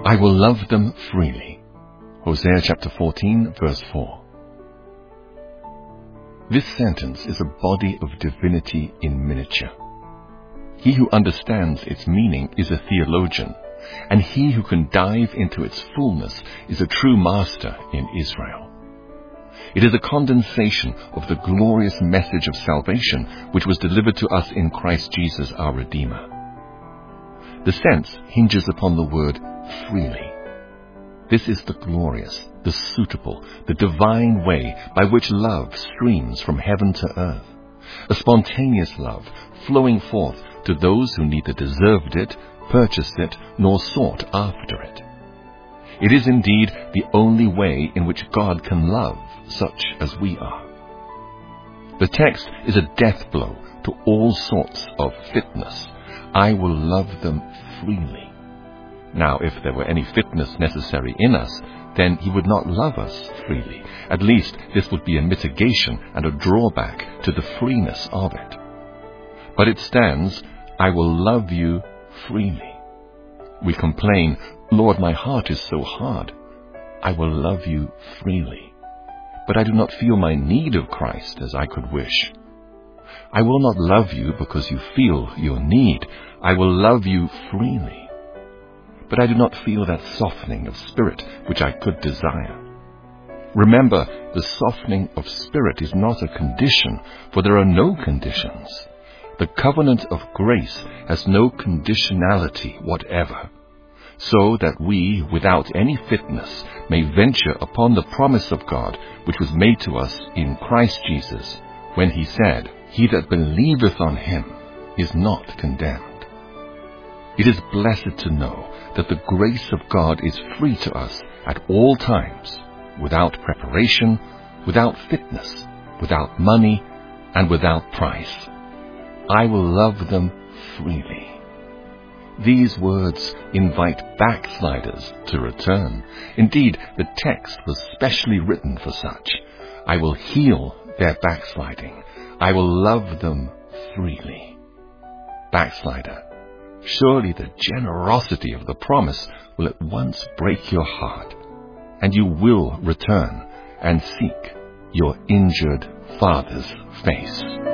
I will love them freely. Hosea chapter 14, verse 4. This sentence is a body of divinity in miniature. He who understands its meaning is a theologian, and he who can dive into its fullness is a true master in Israel. It is a condensation of the glorious message of salvation which was delivered to us in Christ Jesus our Redeemer. The sense hinges upon the word freely. This is the glorious, the suitable, the divine way by which love streams from heaven to earth, a spontaneous love flowing forth to those who neither deserved it, purchased it, nor sought after it. It is indeed the only way in which God can love such as we are. The text is a death blow to all sorts of fitness. I will love them freely. Now, if there were any fitness necessary in us, then he would not love us freely. At least this would be a mitigation and a drawback to the freeness of it. But it stands, I will love you freely. We complain, Lord, my heart is so hard. I will love you freely. But I do not feel my need of Christ as I could wish. I will not love you because you feel your need. I will love you freely. But I do not feel that softening of spirit which I could desire. Remember, the softening of spirit is not a condition, for there are no conditions. The covenant of grace has no conditionality whatever, so that we, without any fitness, may venture upon the promise of God which was made to us in Christ Jesus, when he said, He that believeth on him is not condemned. It is blessed to know that the grace of God is free to us at all times, without preparation, without fitness, without money, and without price. I will love them freely. These words invite backsliders to return. Indeed, the text was specially written for such. I will heal their backsliding. I will love them freely. Backslider, surely the generosity of the promise will at once break your heart, and you will return and seek your injured father's face.